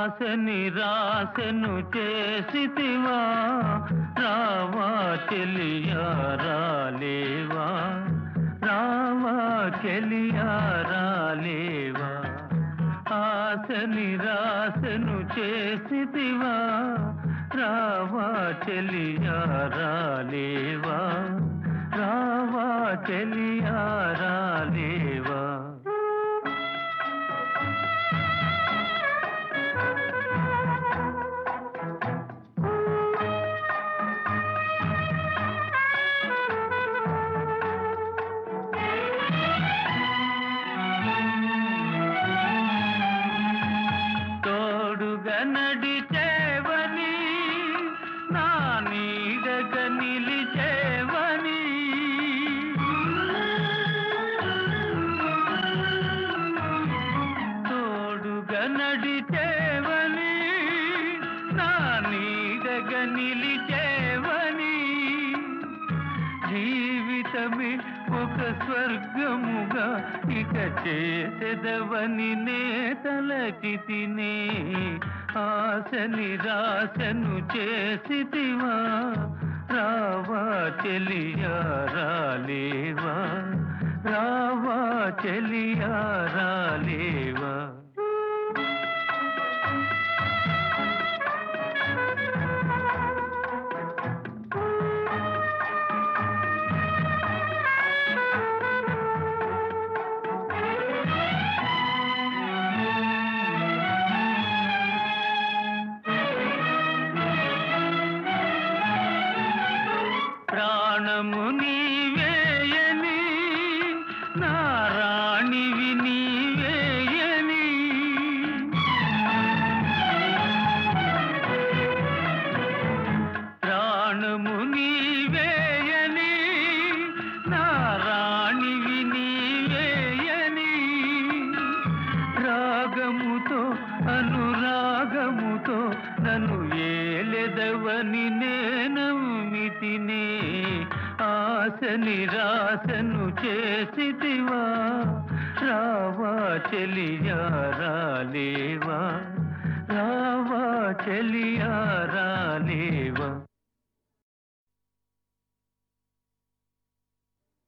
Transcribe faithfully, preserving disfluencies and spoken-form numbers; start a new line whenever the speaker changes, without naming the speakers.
ఆశ నిరాశను చేసితివా, రావా చెలియా రాలేవా, రావా చెలియా రాలేవా. ఆశ నిరాశను చేసితివా, రావా చెలియా రాలేవా, రావా చెలియా రాలేవా. తోడుగా నడిచేవని, నా నీడగా నిలిచేవని, తోడుగా నడిచేవని, నా నీడగా నిలిచేవని. జీవితమే ఒక స్వర్గముగా ఇక చేసెదవని నే తలచితినే. ఆశ నిరాశను చేసితివా, రావా చెలియా రాలేవా, రావా చెలియా రాలేవా. ప్రాణము నీవేయని, నా రాణివి నీవేయని, ప్రాణము నీవేయని, నా రాణివి నీవేయని. రాగముతో అనురాగముతో నన్ను ఏలెదవని నేనమ్మితినే. ఆశ నిరాశను చేసితివా, రావా చెలియా రాలేవా, రావా చెలియా రాలేవా.